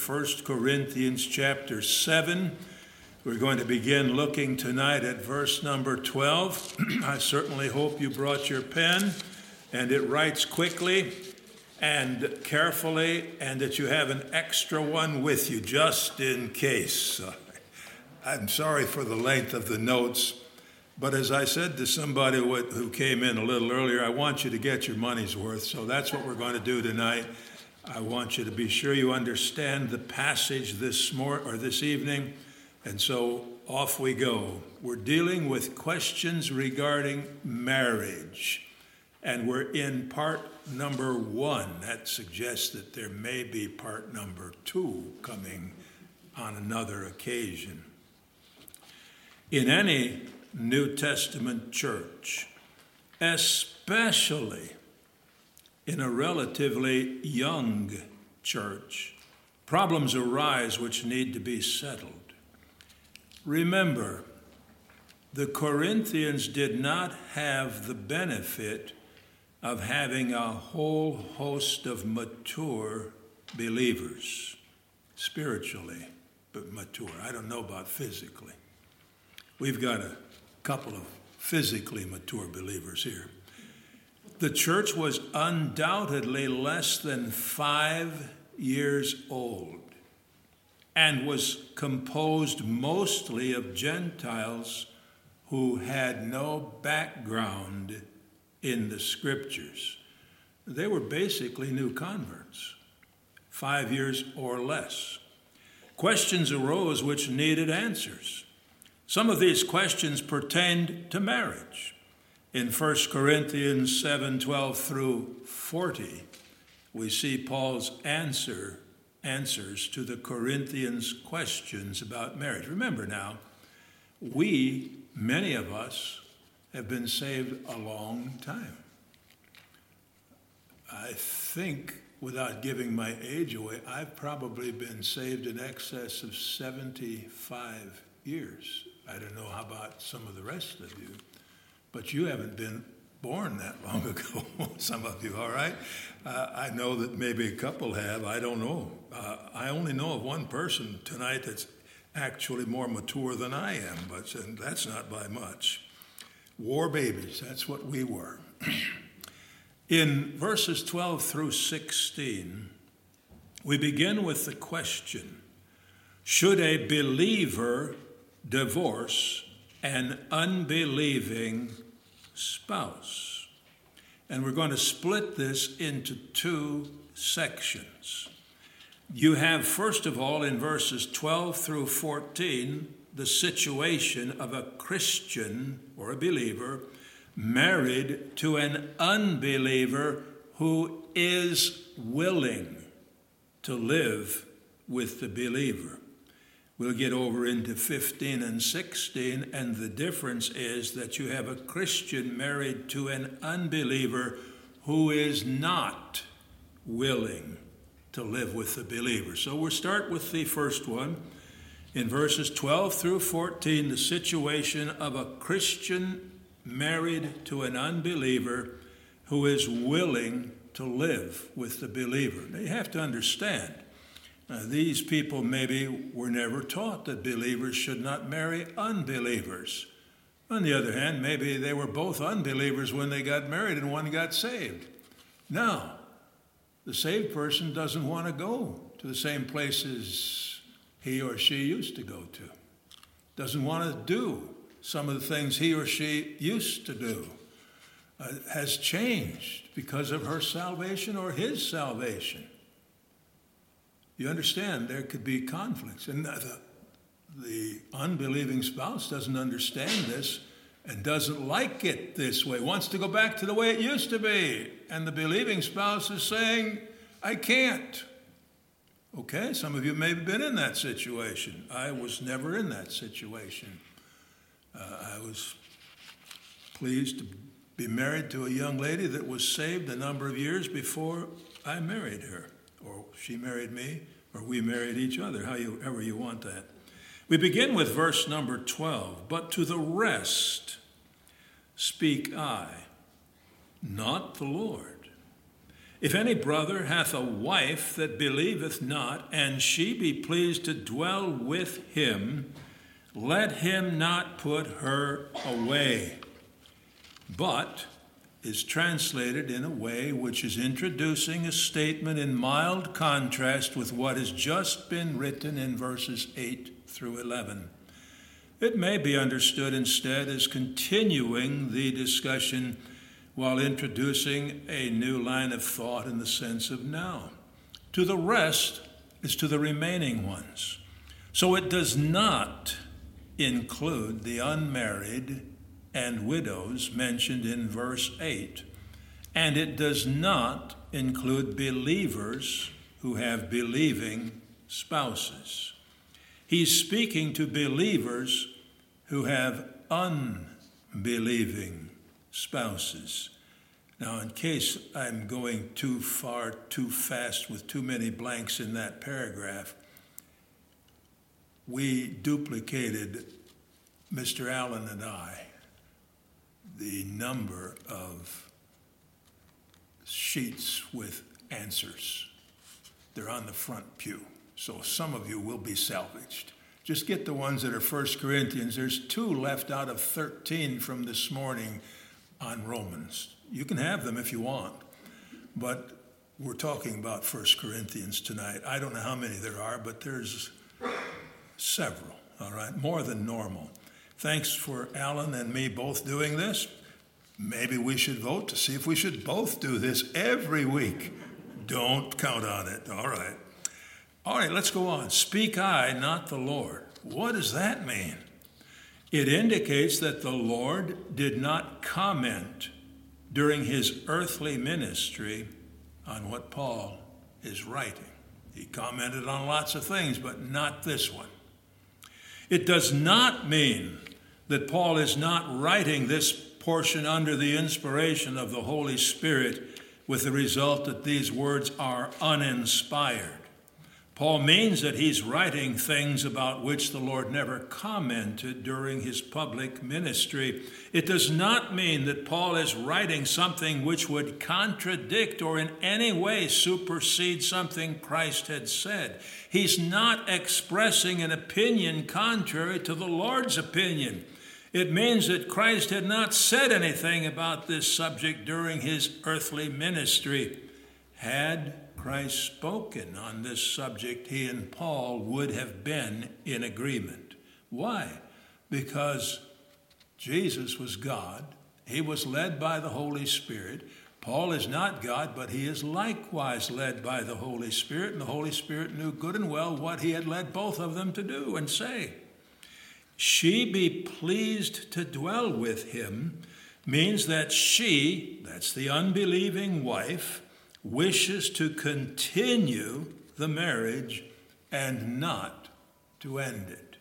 1 Corinthians chapter 7. We're going to begin looking tonight at verse number 12. I certainly hope you brought your pen and it writes quickly and carefully, and that you have an extra one with you just in case. I'm sorry for the length of the notes, but as I said to somebody who came in a little earlier, I want you to get your money's worth, so that's what we're going to do tonight. I want you to be sure you understand the passage this evening, and so off we go. We're dealing with questions regarding marriage, and we're in part number 1. That suggests that there may be part number 2 coming on another occasion. In any New Testament church, especially in a relatively young church, problems arise which need to be settled. Remember, the Corinthians did not have the benefit of having a whole host of mature believers, spiritually, but mature. I don't know about physically. We've got a couple of physically mature believers here. The church was undoubtedly less than 5 years old and was composed mostly of Gentiles who had no background in the scriptures. They were basically new converts, 5 years or less. Questions arose which needed answers. Some of these questions pertained to marriage. In 1 Corinthians 7:12 through 40, we see Paul's answers to the Corinthians' questions about marriage. Remember now, many of us, have been saved a long time. I think, without giving my age away, I've probably been saved in excess of 75 years. I don't know how about some of the rest of you, but you haven't been born that long ago, some of you, all right? I know that maybe a couple have, I don't know. I only know of one person tonight that's actually more mature than I am, but that's not by much. War babies, that's what we were. In verses 12 through 16, we begin with the question, should a believer divorce an unbelieving spouse? And we're going to split this into 2 sections. You have, first of all, in verses 12 through 14, the situation of a Christian or a believer married to an unbeliever who is willing to live with the believer. We'll get over into 15 and 16, and the difference is that you have a Christian married to an unbeliever who is not willing to live with the believer. So we'll start with the first one. In verses 12 through 14, the situation of a Christian married to an unbeliever who is willing to live with the believer. Now, you have to understand, these people maybe were never taught that believers should not marry unbelievers. On the other hand, maybe they were both unbelievers when they got married and one got saved. Now, the saved person doesn't want to go to the same places he or she used to go to. Doesn't want to do some of the things he or she used to do. Has changed because of her salvation or his salvation. You understand, there could be conflicts. And the unbelieving spouse doesn't understand this and doesn't like it this way, wants to go back to the way it used to be. And the believing spouse is saying, I can't. Okay, some of you may have been in that situation. I was never in that situation. I was pleased to be married to a young lady that was saved a number of years before I married her, or she married me, or we married each other, however you want that. We begin with verse number 12. But to the rest speak I, not the Lord. If any brother hath a wife that believeth not, and she be pleased to dwell with him, let him not put her away. But is translated in a way which is introducing a statement in mild contrast with what has just been written in verses 8 through 11. It may be understood instead as continuing the discussion while introducing a new line of thought in the sense of now. To the rest is to the remaining ones. So it does not include the unmarried and widows mentioned in verse 8, and it does not include believers who have believing spouses. He's speaking to believers who have unbelieving spouses. Now, in case I'm going too far, too fast, with too many blanks in that paragraph, we duplicated, Mr. Allen and I, the number of sheets with answers. They're on the front pew, so some of you will be salvaged. Just get the ones that are 1 Corinthians. There's 2 left out of 13 from this morning on Romans. You can have them if you want, but we're talking about 1 Corinthians tonight. I don't know how many there are, but there's several, all right, more than normal. Thanks for Alan and me both doing this. Maybe we should vote to see if we should both do this every week. Don't count on it. All right, let's go on. Speak I, not the Lord. What does that mean? It indicates that the Lord did not comment during his earthly ministry on what Paul is writing. He commented on lots of things, but not this one. It does not mean that Paul is not writing this portion under the inspiration of the Holy Spirit with the result that these words are uninspired. Paul means that he's writing things about which the Lord never commented during his public ministry. It does not mean that Paul is writing something which would contradict or in any way supersede something Christ had said. He's not expressing an opinion contrary to the Lord's opinion. It means that Christ had not said anything about this subject during his earthly ministry. Had Christ spoken on this subject, he and Paul would have been in agreement. Why? Because Jesus was God. He was led by the Holy Spirit. Paul is not God, but he is likewise led by the Holy Spirit, and the Holy Spirit knew good and well what he had led both of them to do and say. She be pleased to dwell with him means that she, that's the unbelieving wife, wishes to continue the marriage and not to end it.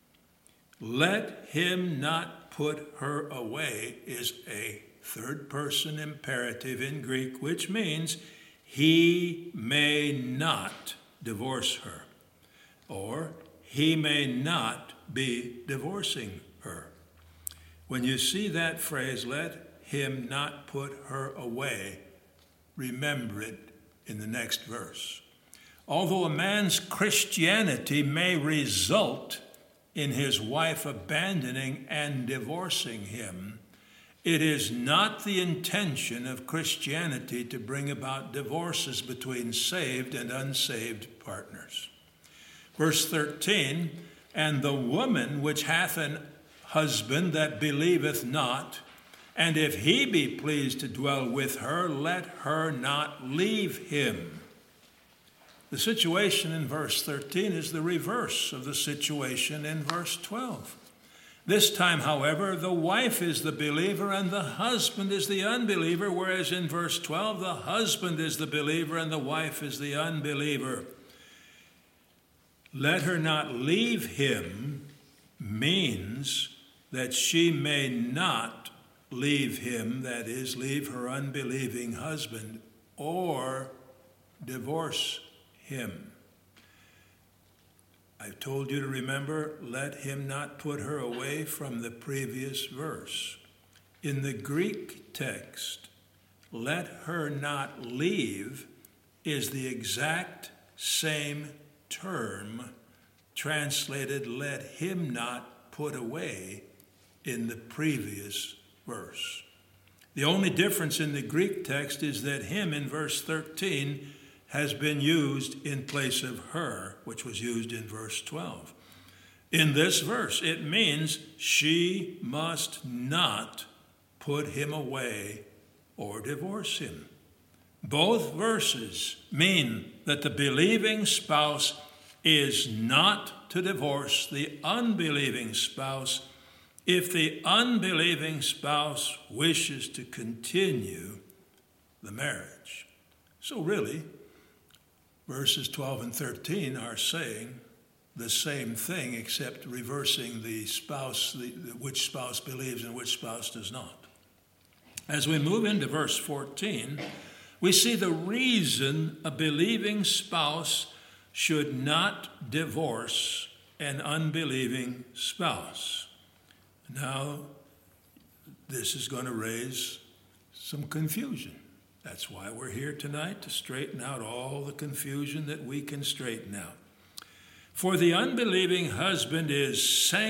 Let him not put her away is a third-person imperative in Greek, which means he may not divorce her, or he may not be divorcing her. When you see that phrase, let him not put her away, remember it in the next verse. Although a man's Christianity may result in his wife abandoning and divorcing him, it is not the intention of Christianity to bring about divorces between saved and unsaved partners. Verse 13, and the woman which hath an husband that believeth not, and if he be pleased to dwell with her, let her not leave him. The situation in verse 13 is the reverse of the situation in verse 12. This time, however, the wife is the believer and the husband is the unbeliever, whereas in verse 12, the husband is the believer and the wife is the unbeliever. Let her not leave him means that she may not leave him, that is, leave her unbelieving husband, or divorce him. I've told you to remember, let him not put her away from the previous verse. In the Greek text, let her not leave is the exact same term translated let him not put away in the previous verse. The only difference in the Greek text is that him in verse 13 has been used in place of her, which was used in verse 12. In this verse, it means she must not put him away or divorce him. Both verses mean that the believing spouse is not to divorce the unbelieving spouse if the unbelieving spouse wishes to continue the marriage. So really, verses 12 and 13 are saying the same thing, except reversing the spouse, which spouse believes and which spouse does not. As we move into verse 14, we see the reason a believing spouse should not divorce an unbelieving spouse. Now, this is going to raise some confusion. That's why we're here tonight, to straighten out all the confusion that we can straighten out. For the unbelieving husband is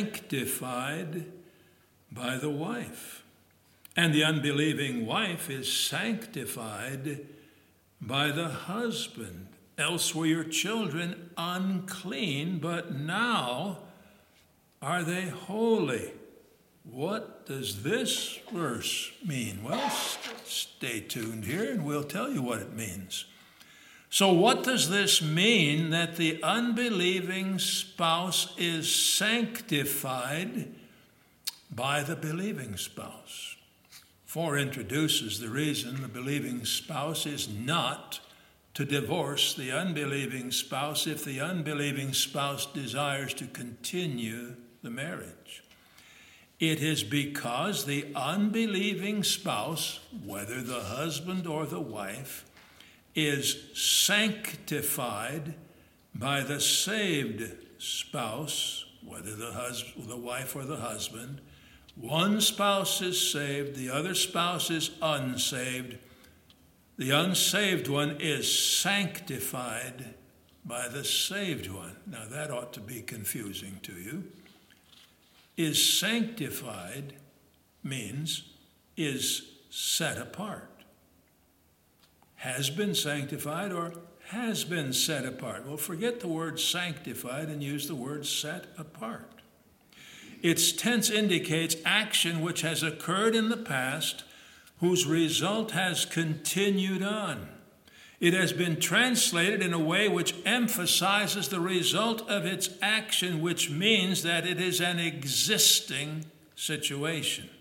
sanctified by the wife, and the unbelieving wife is sanctified by the husband. Else were your children unclean, but now are they holy. What does this verse mean? Well, stay tuned here and we'll tell you what it means. So what does this mean that the unbelieving spouse is sanctified by the believing spouse? 4 introduces the reason the believing spouse is not to divorce the unbelieving spouse if the unbelieving spouse desires to continue the marriage. It is because the unbelieving spouse, whether the husband or the wife, is sanctified by the saved spouse, whether the wife or the husband. One spouse is saved, the other spouse is unsaved. The unsaved one is sanctified by the saved one. Now that ought to be confusing to you. Is sanctified means is set apart. Has been sanctified or has been set apart. Well, forget the word sanctified and use the word set apart. Its tense indicates action which has occurred in the past, whose result has continued on. It has been translated in a way which emphasizes the result of its action, which means that it is an existing situation.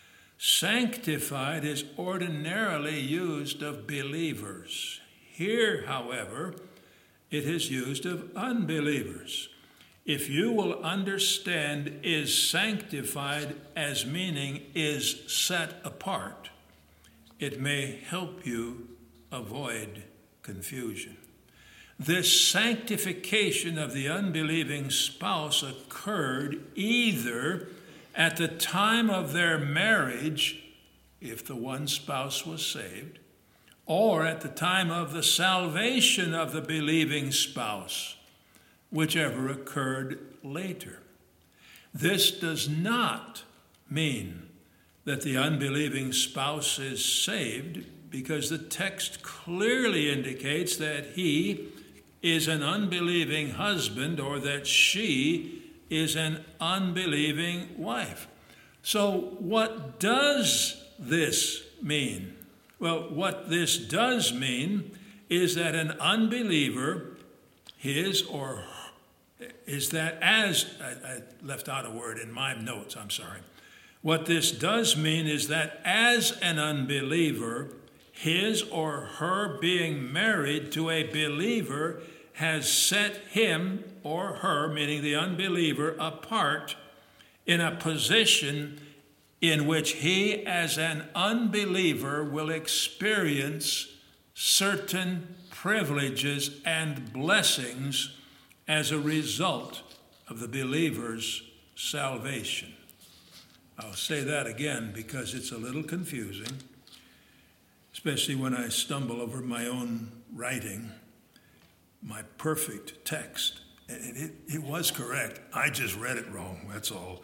Sanctified is ordinarily used of believers. Here, however, it is used of unbelievers. If you will understand is sanctified as meaning is set apart, it may help you avoid confusion. This sanctification of the unbelieving spouse occurred either at the time of their marriage, if the one spouse was saved, or at the time of the salvation of the believing spouse, whichever occurred later. This does not mean that the unbelieving spouse is saved, because the text clearly indicates that he is an unbelieving husband or that she is an unbelieving wife. So what does this mean? Well, what this does mean is that an unbeliever, his or is that as, I left out a word in my notes, I'm sorry. What this does mean is that as an unbeliever, his or her being married to a believer has set him or her, meaning the unbeliever, apart in a position in which he as an unbeliever will experience certain privileges and blessings as a result of the believer's salvation. I'll say that again because it's a little confusing. especially when I stumble over my own writing, my perfect text. And it was correct. I just read it wrong, that's all.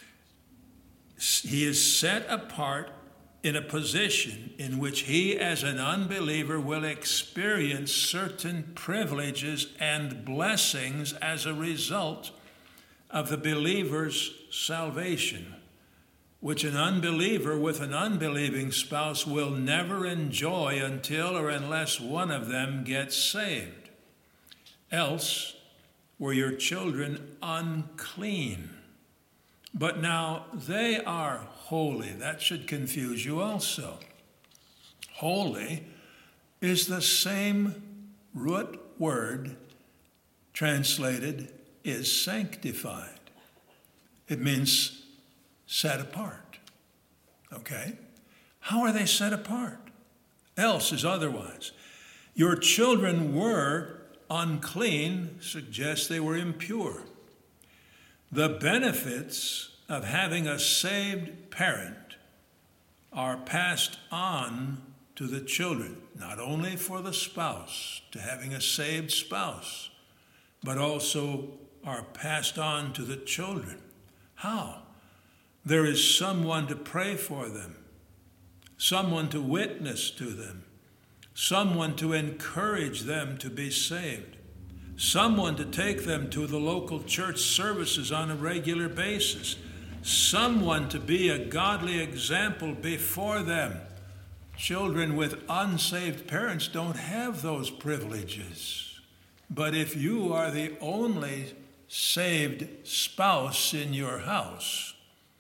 He is set apart in a position in which he, as an unbeliever, will experience certain privileges and blessings as a result of the believer's salvation, which an unbeliever with an unbelieving spouse will never enjoy until or unless one of them gets saved. Else were your children unclean. But now they are holy. That should confuse you also. Holy is the same root word translated is sanctified. It means set apart. Okay? How are they set apart? Else is otherwise. Your children were unclean, suggests they were impure. The benefits of having a saved parent are passed on to the children, not only for the spouse, to having a saved spouse, but also are passed on to the children. How? There is someone to pray for them, someone to witness to them, someone to encourage them to be saved, someone to take them to the local church services on a regular basis, someone to be a godly example before them. Children with unsaved parents don't have those privileges. But if you are the only saved spouse in your house,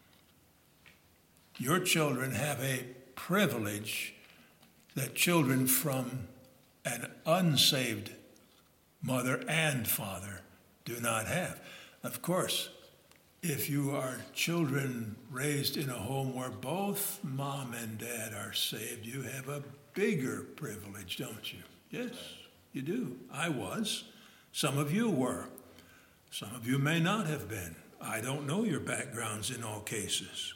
your children have a privilege that children from an unsaved mother and father do not have. Of course, if you are children raised in a home where both mom and dad are saved, you have a bigger privilege, don't you? Yes, you do. I was. Some of you were. Some of you may not have been. I don't know your backgrounds in all cases.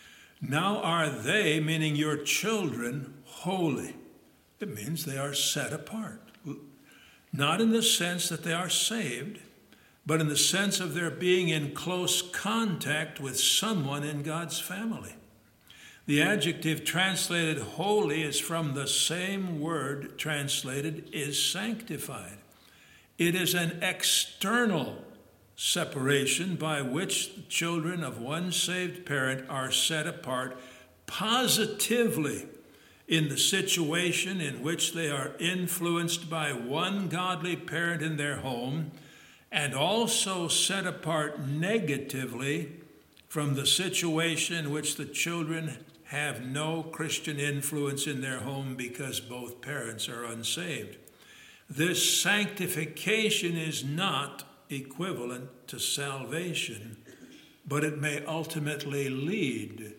Now are they, meaning your children, holy? It means they are set apart. Not in the sense that they are saved, but in the sense of their being in close contact with someone in God's family. The adjective translated holy is from the same word translated is sanctified. It is an external separation by which the children of one saved parent are set apart positively in the situation in which they are influenced by one godly parent in their home, and also set apart negatively from the situation in which the children have no Christian influence in their home because both parents are unsaved. This sanctification is not equivalent to salvation, but it may ultimately lead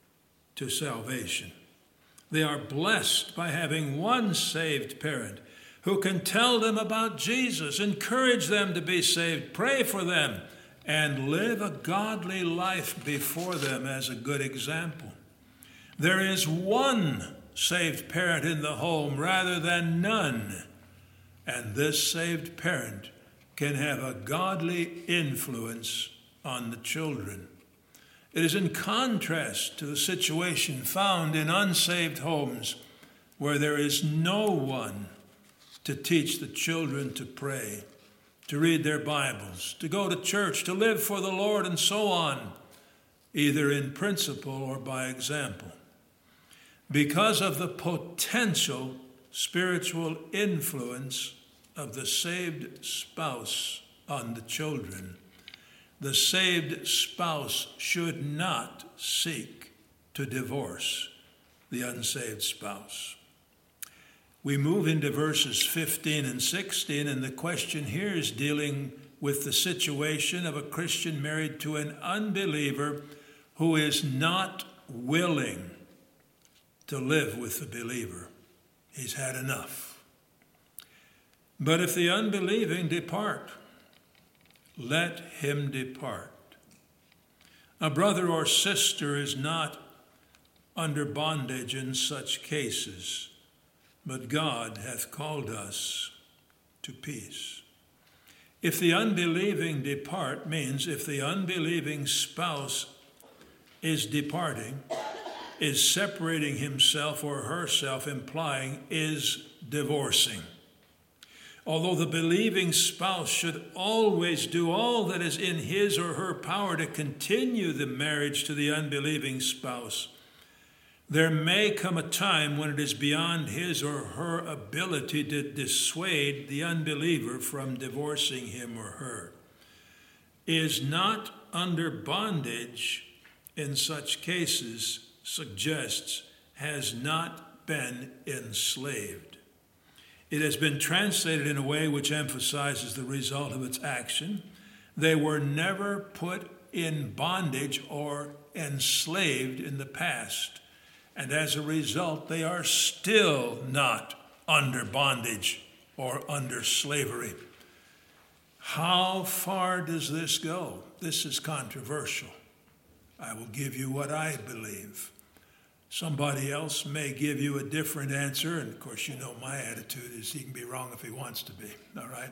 to salvation. They are blessed by having one saved parent who can tell them about Jesus, encourage them to be saved, pray for them, and live a godly life before them as a good example. There is one saved parent in the home rather than none, and this saved parent can have a godly influence on the children. It is in contrast to the situation found in unsaved homes where there is no one to teach the children to pray, to read their Bibles, to go to church, to live for the Lord, and so on, either in principle or by example. Because of the potential spiritual influence of the saved spouse on the children, the saved spouse should not seek to divorce the unsaved spouse. We move into verses 15 and 16, and the question here is dealing with the situation of a Christian married to an unbeliever who is not willing to live with the believer. He's had enough. But if the unbelieving depart, let him depart. A brother or sister is not under bondage in such cases. but God hath called us to peace. If the unbelieving depart means if the unbelieving spouse is departing, is separating himself or herself, implying is divorcing. Although the believing spouse should always do all that is in his or her power to continue the marriage to the unbelieving spouse, there may come a time when it is beyond his or her ability to dissuade the unbeliever from divorcing him or her. Is not under bondage in such cases suggests has not been enslaved. It has been translated in a way which emphasizes the result of its action. They were never put in bondage or enslaved in the past, and as a result, they are still not under bondage or under slavery. How far does this go? This is controversial. I will give you what I believe. Somebody else may give you a different answer, and of course you know my attitude is he can be wrong if he wants to be, all right?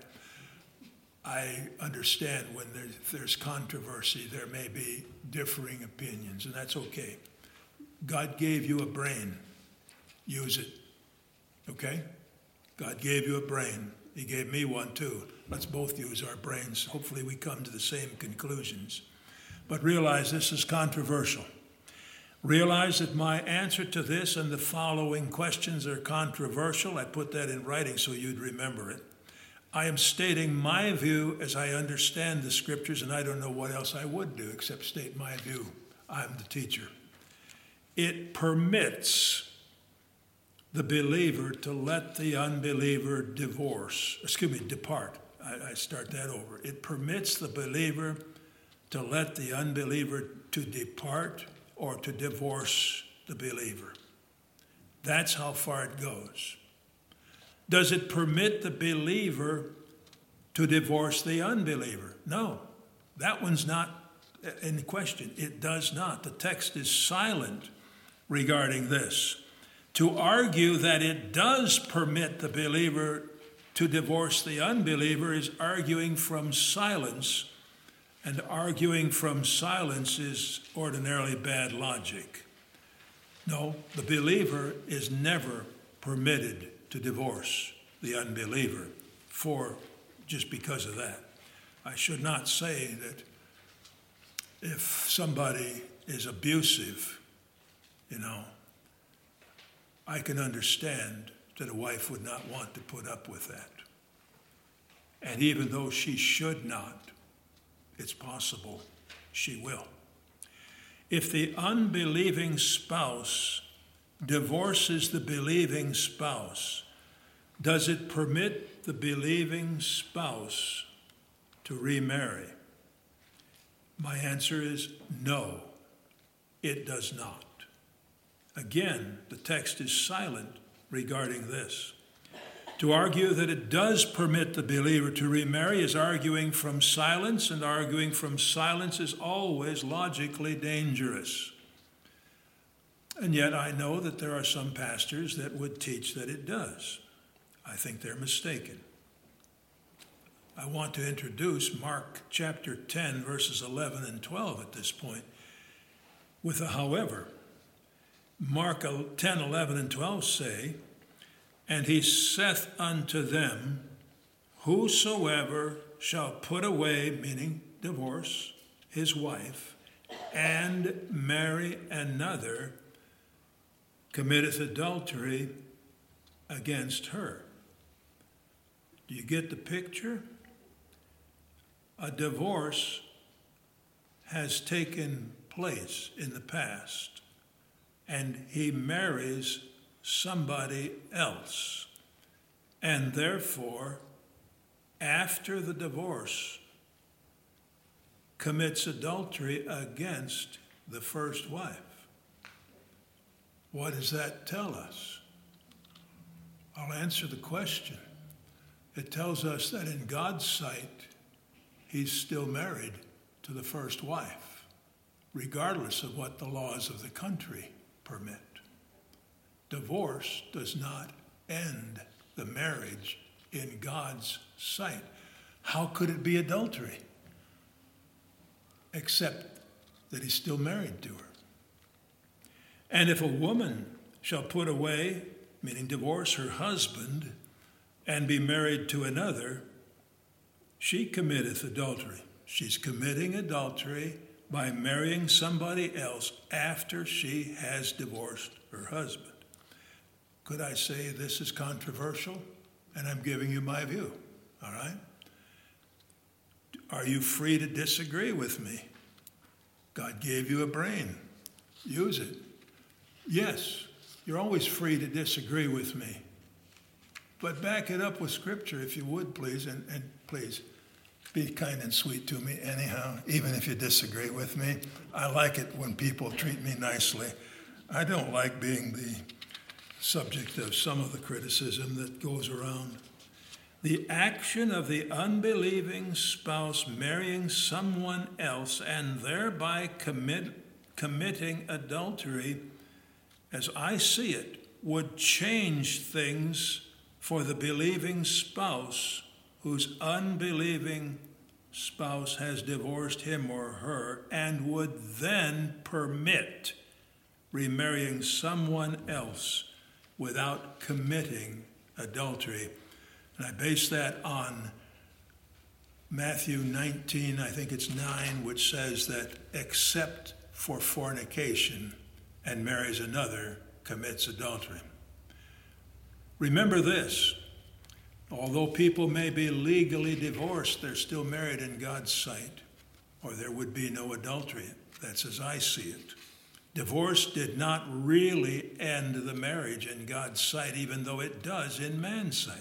I understand when there's controversy, there may be differing opinions, and that's okay. God gave you a brain. Use it, okay? God gave you a brain. He gave me one too. Let's both use our brains. Hopefully we come to the same conclusions. But realize this is controversial. Realize that my answer to this and the following questions are controversial. I put that in writing so you'd remember it. I am stating my view as I understand the scriptures, and I don't know what else I would do except state my view. I'm the teacher. It permits the believer to let the unbeliever depart. I start that over. It permits the believer to let the unbeliever to depart or to divorce the believer. That's how far it goes. Does it permit the believer to divorce the unbeliever? No, that one's not in question. It does not. The text is silent regarding this. To argue that it does permit the believer to divorce the unbeliever is arguing from silence, and arguing from silence is ordinarily bad logic. No, the believer is never permitted to divorce the unbeliever just because of that. I should not say that if somebody is abusive, I can understand that a wife would not want to put up with that. And even though she should not, it's possible she will. If the unbelieving spouse divorces the believing spouse, does it permit the believing spouse to remarry? My answer is no, it does not. Again, the text is silent regarding this. To argue that it does permit the believer to remarry is arguing from silence, and arguing from silence is always logically dangerous. And yet I know that there are some pastors that would teach that it does. I think they're mistaken. I want to introduce Mark chapter 10, verses 11 and 12 at this point with a however. Mark 10, 11 and 12 say, "And he saith unto them, Whosoever shall put away," meaning divorce, "his wife, and marry another, committeth adultery against her." Do you get the picture? A divorce has taken place in the past, and he marries somebody else, and therefore, after the divorce, commits adultery against the first wife. What does that tell us? I'll answer the question. It tells us that in God's sight, he's still married to the first wife, regardless of what the laws of the country permit. Divorce does not end the marriage in God's sight. How could it be adultery? Except that he's still married to her. And if a woman shall put away, meaning divorce her husband, and be married to another, she committeth adultery. She's committing adultery by marrying somebody else after she has divorced her husband. Could I say this is controversial? And I'm giving you my view, all right? Are you free to disagree with me? God gave you a brain. Use it. Yes, you're always free to disagree with me. But back it up with Scripture, if you would, please, and please be kind and sweet to me anyhow, even if you disagree with me. I like it when people treat me nicely. I don't like being the subject of some of the criticism that goes around. The action of the unbelieving spouse marrying someone else and thereby committing adultery, as I see it, would change things for the believing spouse whose unbelieving spouse has divorced him or her and would then permit remarrying someone else without committing adultery. And I base that on Matthew 19, I think it's 9, which says that except for fornication and marries another commits adultery. Remember this, although people may be legally divorced, they're still married in God's sight, or there would be no adultery. That's as I see it. Divorce did not really end the marriage in God's sight, even though it does in man's sight.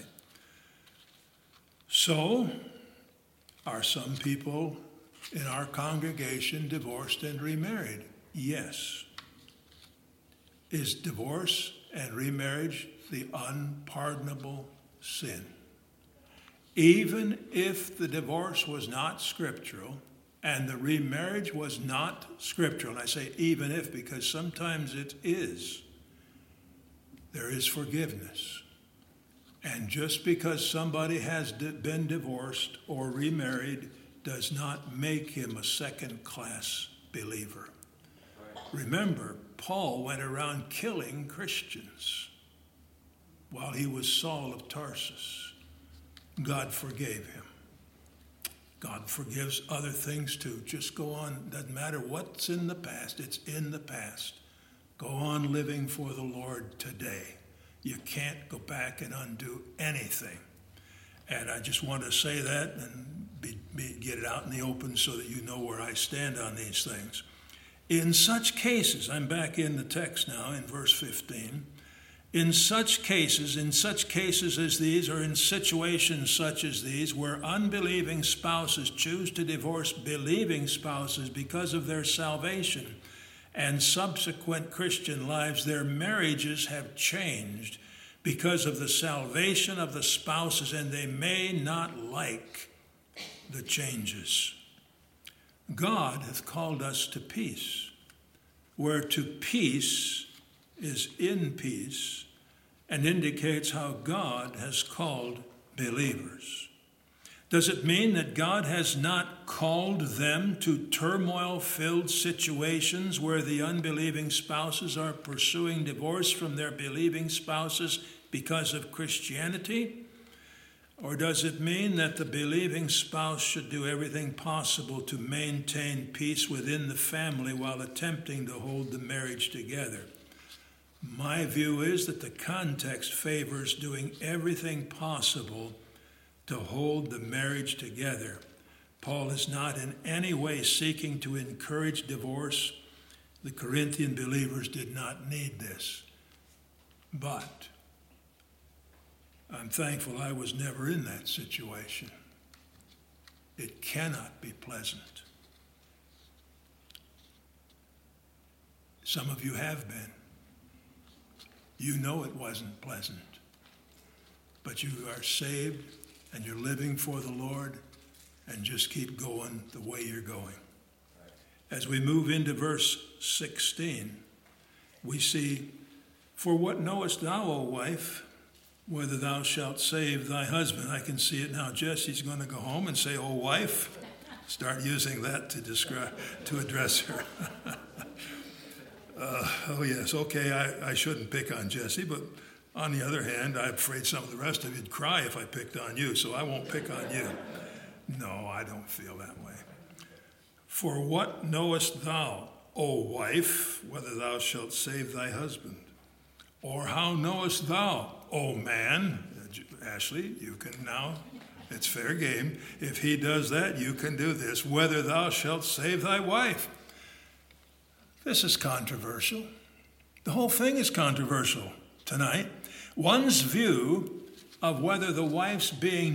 So, are some people in our congregation divorced and remarried? Yes. Is divorce and remarriage the unpardonable sin? Even if the divorce was not scriptural and the remarriage was not scriptural, and I say even if because sometimes it is, there is forgiveness. And just because somebody has been divorced or remarried does not make him a second-class believer. Remember, Paul went around killing Christians while he was Saul of Tarsus. God forgave him. God forgives other things too. Just go on. Doesn't matter what's in the past. It's in the past. Go on living for the Lord today. You can't go back and undo anything. And I just want to say that and get it out in the open so that you know where I stand on these things. In such cases, I'm back in the text now in verse 15. In such cases as these, or in situations such as these, where unbelieving spouses choose to divorce believing spouses because of their salvation and subsequent Christian lives, their marriages have changed because of the salvation of the spouses, and they may not like the changes. God hath called us to peace, where to peace is in peace, and indicates how God has called believers. Does it mean that God has not called them to turmoil-filled situations where the unbelieving spouses are pursuing divorce from their believing spouses because of Christianity? Or does it mean that the believing spouse should do everything possible to maintain peace within the family while attempting to hold the marriage together? My view is that the context favors doing everything possible to hold the marriage together. Paul is not in any way seeking to encourage divorce. The Corinthian believers did not need this. But I'm thankful I was never in that situation. It cannot be pleasant. Some of you have been. You know it wasn't pleasant. But you are saved and you're living for the Lord, and just keep going the way you're going. As we move into verse 16, we see, "For what knowest thou, O wife, whether thou shalt save thy husband. I can see it now. Jesse's going to go home and say, "Oh, wife," start using that to address her. Oh, yes, okay, I shouldn't pick on Jesse, but on the other hand, I'm afraid some of the rest of you'd cry if I picked on you, so I won't pick on you. No, I don't feel that way. For what knowest thou, O wife, whether thou shalt save thy husband? Or how knowest thou, O man? Ashley, you can now, it's fair game. If he does that, you can do this, whether thou shalt save thy wife. This is controversial. The whole thing is controversial tonight. One's view of whether the wife's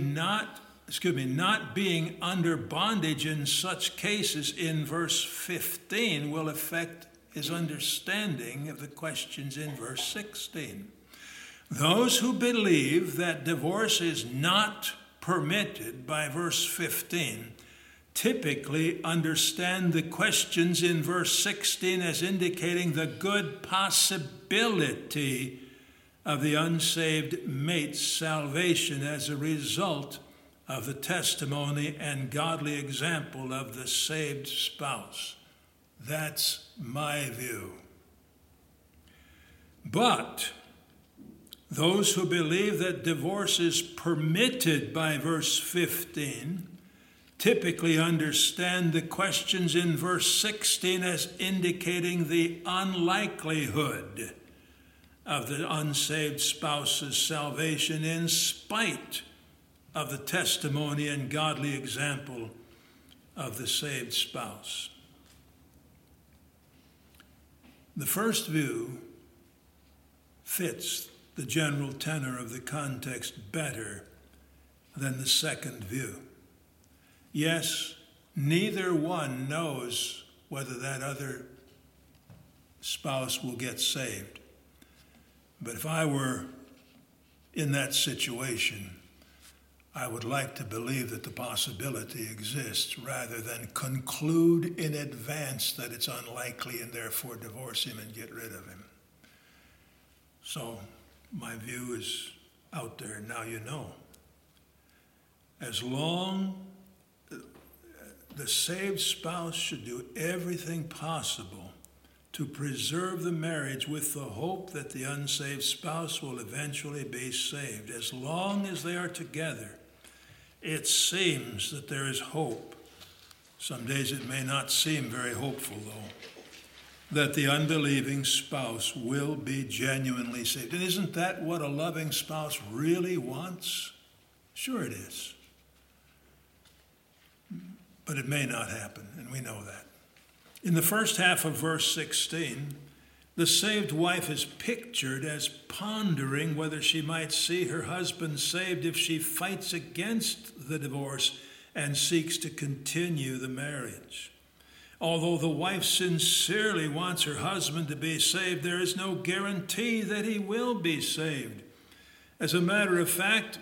not being under bondage in such cases in verse 15 will affect his understanding of the questions in verse 16. Those who believe that divorce is not permitted by verse 15 typically understand the questions in verse 16 as indicating the good possibility of the unsaved mate's salvation as a result of the testimony and godly example of the saved spouse. That's my view. But those who believe that divorce is permitted by verse 15 typically understand the questions in verse 16 as indicating the unlikelihood of the unsaved spouse's salvation in spite of the testimony and godly example of the saved spouse. The first view fits the general tenor of the context better than the second view. Yes, neither one knows whether that other spouse will get saved. But if I were in that situation, I would like to believe that the possibility exists rather than conclude in advance that it's unlikely and therefore divorce him and get rid of him. So my view is out there, now you know. As long the saved spouse should do everything possible to preserve the marriage with the hope that the unsaved spouse will eventually be saved. As long as they are together, it seems that there is hope. Some days it may not seem very hopeful, though, that the unbelieving spouse will be genuinely saved. And isn't that what a loving spouse really wants? Sure it is. But it may not happen, and we know that. In the first half of verse 16, the saved wife is pictured as pondering whether she might see her husband saved if she fights against the divorce and seeks to continue the marriage. Although the wife sincerely wants her husband to be saved, there is no guarantee that he will be saved. As a matter of fact,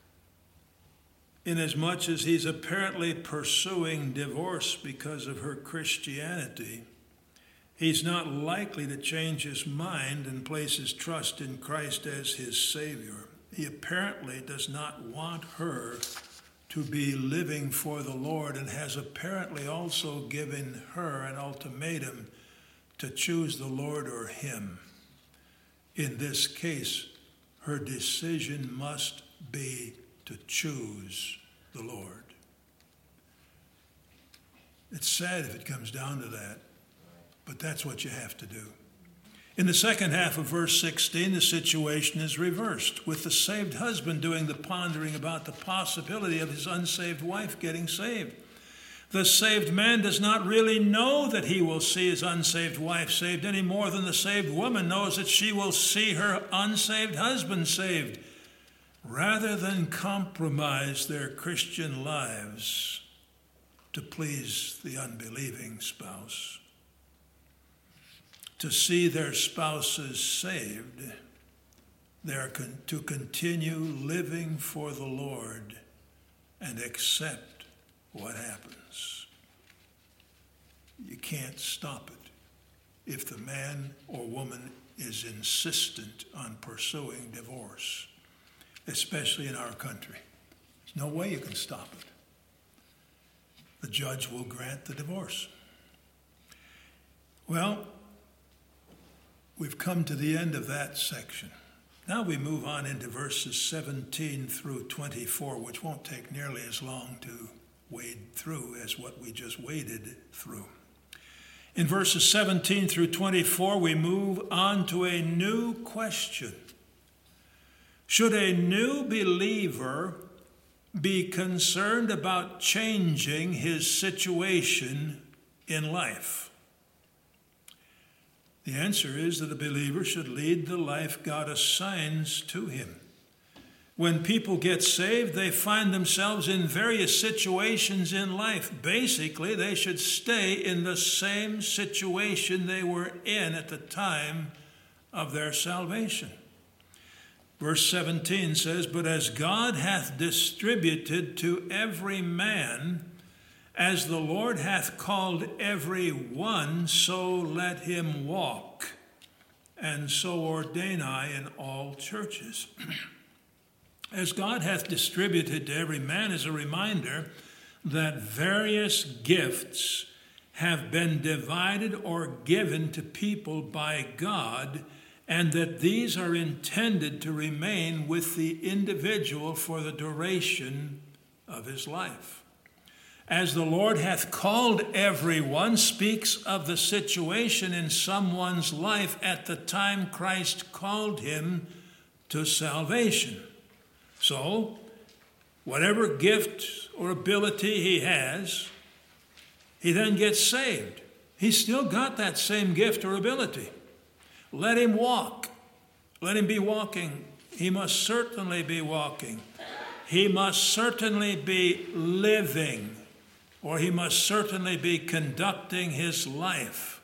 inasmuch as he's apparently pursuing divorce because of her Christianity, he's not likely to change his mind and place his trust in Christ as his Savior. He apparently does not want her to be living for the Lord and has apparently also given her an ultimatum to choose the Lord or him. In this case, her decision must be to choose the Lord. It's sad if it comes down to that, but that's what you have to do. In the second half of verse 16, the situation is reversed, with the saved husband doing the pondering about the possibility of his unsaved wife getting saved. The saved man does not really know that he will see his unsaved wife saved any more than the saved woman knows that she will see her unsaved husband saved. Rather than compromise their Christian lives to please the unbelieving spouse, to see their spouses saved, they are to continue living for the Lord and accept what happens. You can't stop it if the man or woman is insistent on pursuing divorce. especially in our country. There's no way you can stop it. The judge will grant the divorce. Well, we've come to the end of that section. Now we move on into verses 17 through 24, which won't take nearly as long to wade through as what we just waded through. In verses 17 through 24, we move on to a new question. Should a new believer be concerned about changing his situation in life? The answer is that a believer should lead the life God assigns to him. When people get saved, they find themselves in various situations in life. Basically, they should stay in the same situation they were in at the time of their salvation. Verse 17 says, "But as God hath distributed to every man, as the Lord hath called every one, so let him walk, and so ordain I in all churches." As God hath distributed to every man is a reminder that various gifts have been divided or given to people by God, and that these are intended to remain with the individual for the duration of his life. As the Lord hath called everyone speaks of the situation in someone's life at the time Christ called him to salvation. So, whatever gift or ability he has, he then gets saved. He's still got that same gift or ability. Let him walk. Let him be walking. He must certainly be walking. He must certainly be living, or he must certainly be conducting his life.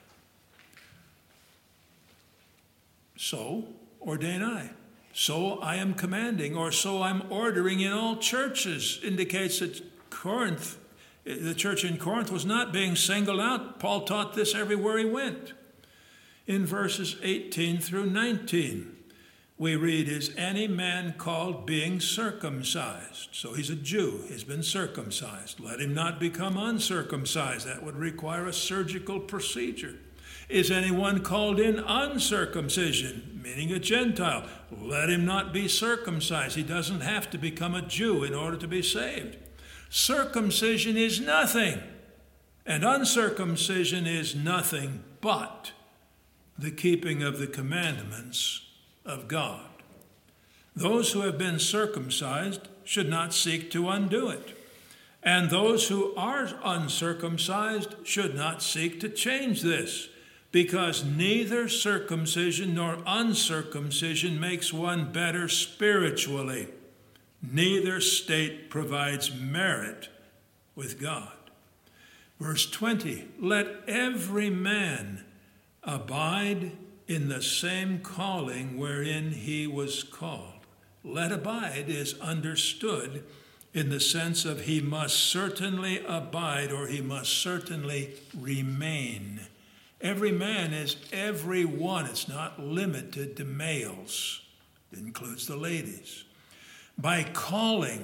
So ordain I. So I am commanding, or so I'm ordering in all churches, indicates that Corinth, the church in Corinth, was not being singled out. Paul taught this everywhere he went. In verses 18 through 19, we read, "Is any man called being circumcised?" So he's a Jew. He's been circumcised. Let him not become uncircumcised. That would require a surgical procedure. Is anyone called in uncircumcision, meaning a Gentile? Let him not be circumcised. He doesn't have to become a Jew in order to be saved. Circumcision is nothing, and uncircumcision is nothing but the keeping of the commandments of God. Those who have been circumcised should not seek to undo it, and those who are uncircumcised should not seek to change this, because neither circumcision nor uncircumcision makes one better spiritually. Neither state provides merit with God. Verse 20, "Let every man abide in the same calling wherein he was called." Let abide is understood in the sense of he must certainly abide, or he must certainly remain. Every man is every one. It's not limited to males. It includes the ladies. By calling,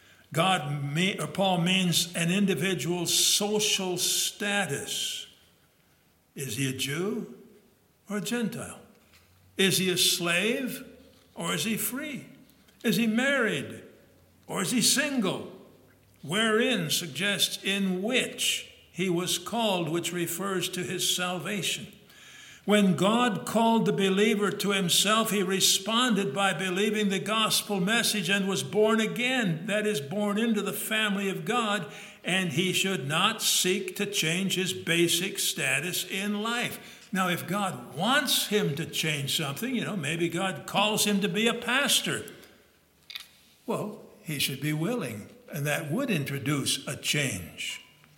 Paul means an individual's social status. Is he a Jew or a Gentile? Is he a slave or is he free? Is he married or is he single? Wherein suggests in which he was called, which refers to his salvation. When God called the believer to himself, he responded by believing the gospel message and was born again, that is, born into the family of God, and he should not seek to change his basic status in life. Now, if God wants him to change something, maybe God calls him to be a pastor, well, he should be willing, and that would introduce a change.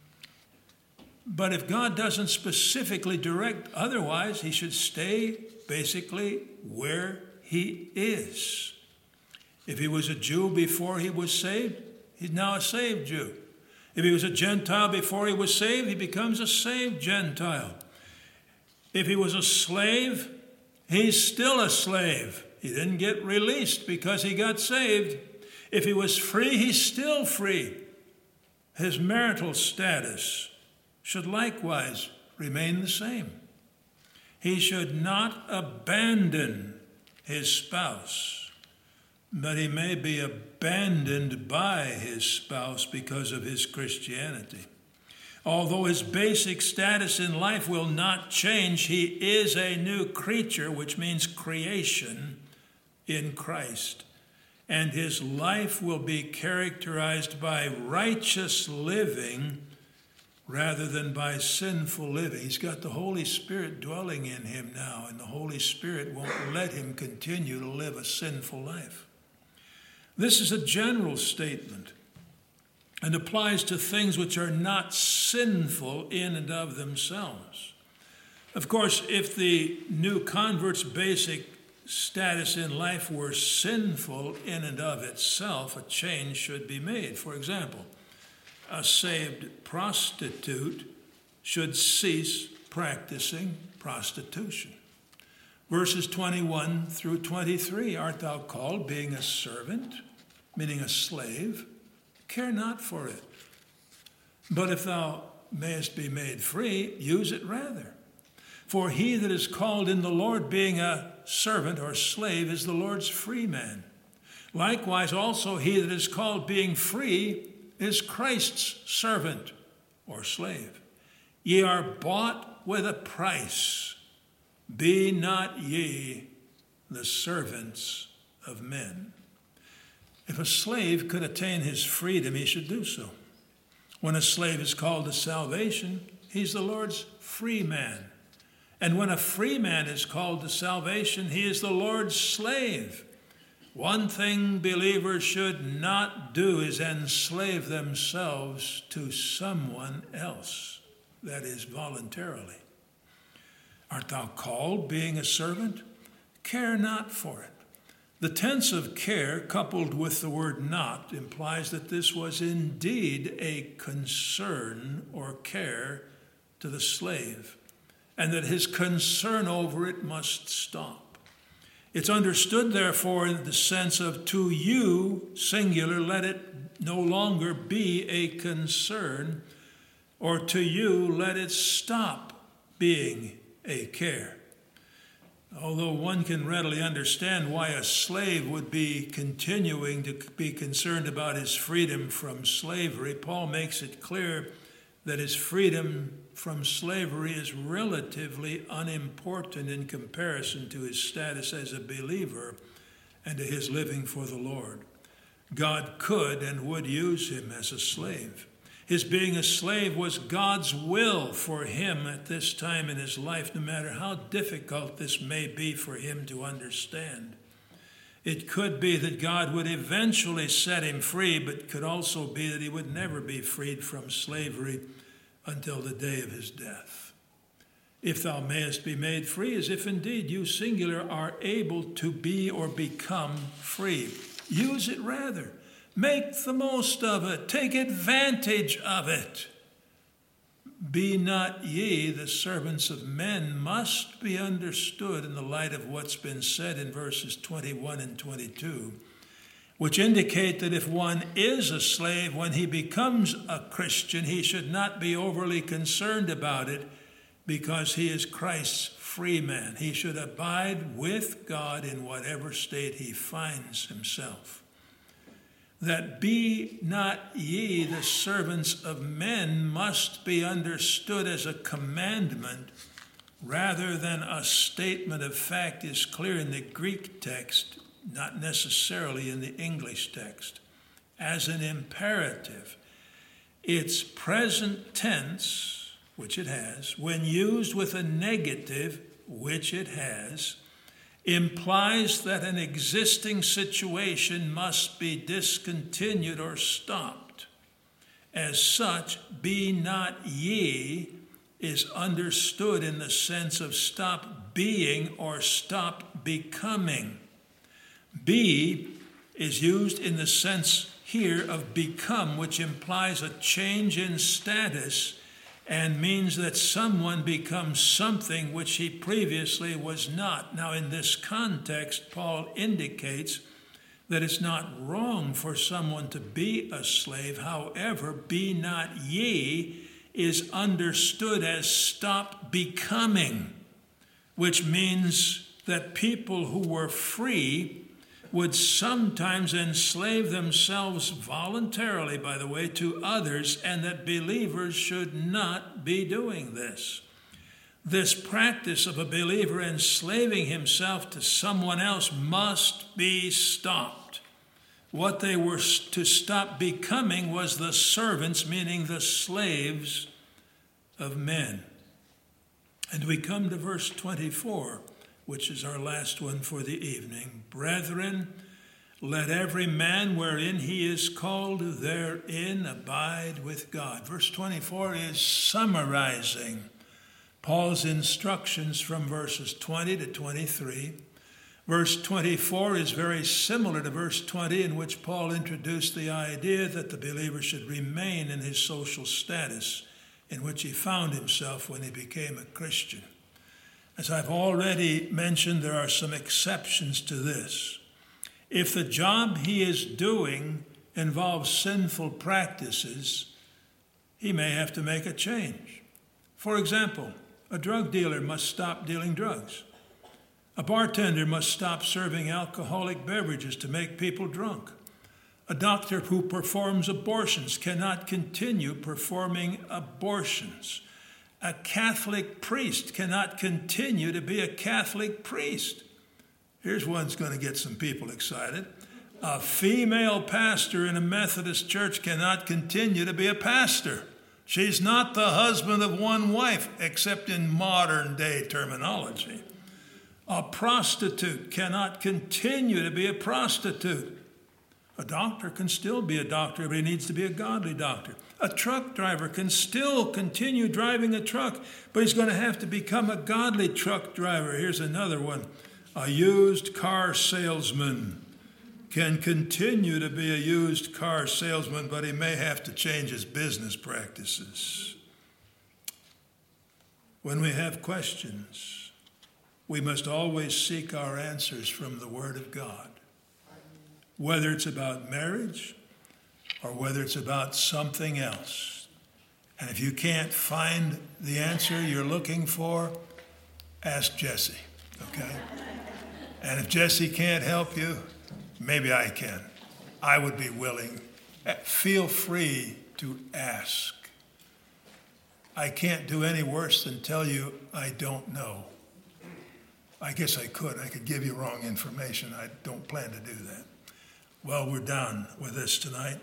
But if God doesn't specifically direct otherwise, he should stay basically where he is. If he was a Jew before he was saved, he's now a saved Jew. If he was a Gentile before he was saved, he becomes a saved Gentile. If he was a slave, he's still a slave. He didn't get released because he got saved. If he was free, he's still free. His marital status should likewise remain the same. He should not abandon his spouse, but he may be abandoned by his spouse because of his Christianity. Although his basic status in life will not change, he is a new creature, which means creation in Christ. And his life will be characterized by righteous living rather than by sinful living. He's got the Holy Spirit dwelling in him now, and the Holy Spirit won't let him continue to live a sinful life. This is a general statement and applies to things which are not sinful in and of themselves. Of course, if the new convert's basic status in life were sinful in and of itself, a change should be made. For example, a saved prostitute should cease practicing prostitution. Verses 21 through 23, art thou called, being a servant, meaning a slave, care not for it. But if thou mayest be made free, use it rather. For he that is called in the Lord, being a servant or slave, is the Lord's free man. Likewise also he that is called being free is Christ's servant or slave. Ye are bought with a price. Be not ye the servants of men. If a slave could attain his freedom, he should do so. When a slave is called to salvation, he's the Lord's free man. And when a free man is called to salvation, he is the Lord's slave. One thing believers should not do is enslave themselves to someone else, that is, voluntarily. Art thou called, being a servant? Care not for it. The tense of care, coupled with the word not, implies that this was indeed a concern or care to the slave, and that his concern over it must stop. It's understood, therefore, in the sense of to you, singular, let it no longer be a concern, or to you, let it stop being a care. Although one can readily understand why a slave would be continuing to be concerned about his freedom from slavery, Paul makes it clear that his freedom from slavery is relatively unimportant in comparison to his status as a believer and to his living for the Lord. God could and would use him as a slave. His being a slave was God's will for him at this time in his life, no matter how difficult this may be for him to understand. It could be that God would eventually set him free, but could also be that he would never be freed from slavery until the day of his death. If thou mayest be made free, as if indeed you, singular, are able to be or become free. Use it rather. Make the most of it. Take advantage of it. Be not ye the servants of men must be understood in the light of what's been said in verses 21 and 22, which indicate that if one is a slave, when he becomes a Christian, he should not be overly concerned about it because he is Christ's free man. He should abide with God in whatever state he finds himself. That be not ye the servants of men must be understood as a commandment rather than a statement of fact is clear in the Greek text, not necessarily in the English text, as an imperative. Its present tense, which it has, when used with a negative, which it has, implies that an existing situation must be discontinued or stopped. As such, be not ye is understood in the sense of stop being or stop becoming. Be is used in the sense here of become, which implies a change in status and means that someone becomes something which he previously was not. Now, in this context, Paul indicates that it's not wrong for someone to be a slave. However, be not ye is understood as stop becoming, which means that people who were free would sometimes enslave themselves voluntarily, by the way, to others, and that believers should not be doing this. This practice of a believer enslaving himself to someone else must be stopped. What they were to stop becoming was the servants, meaning the slaves of men. And we come to verse 24, which is our last one for the evening. Brethren, let every man wherein he is called therein abide with God. Verse 24 is summarizing Paul's instructions from verses 20 to 23. Verse 24 is very similar to verse 20, in which Paul introduced the idea that the believer should remain in his social status in which he found himself when he became a Christian. As I've already mentioned, there are some exceptions to this. If the job he is doing involves sinful practices, he may have to make a change. For example, a drug dealer must stop dealing drugs. A bartender must stop serving alcoholic beverages to make people drunk. A doctor who performs abortions cannot continue performing abortions. A Catholic priest cannot continue to be a Catholic priest. Here's one that's going to get some people excited. A female pastor in a Methodist church cannot continue to be a pastor. She's not the husband of one wife, except in modern day terminology. A prostitute cannot continue to be a prostitute. A doctor can still be a doctor, but he needs to be a godly doctor. A truck driver can still continue driving a truck, but he's going to have to become a godly truck driver. Here's another one. A used car salesman can continue to be a used car salesman, but he may have to change his business practices. When we have questions, we must always seek our answers from the Word of God. Whether it's about marriage or whether it's about something else. And if you can't find the answer you're looking for, ask Jesse, okay? And if Jesse can't help you, maybe I can. I would be willing. Feel free to ask. I can't do any worse than tell you I don't know. I guess I could. I could give you wrong information. I don't plan to do that. Well, we're done with this tonight.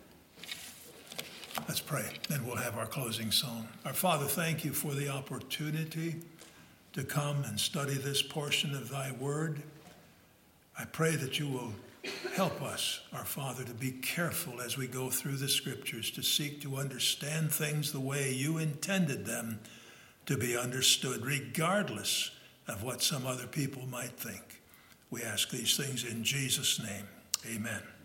Let's pray, then we'll have our closing song. Our Father, thank you for the opportunity to come and study this portion of thy word. I pray that you will help us, our Father, to be careful as we go through the scriptures, to seek to understand things the way you intended them to be understood, regardless of what some other people might think. We ask these things in Jesus' name. Amen.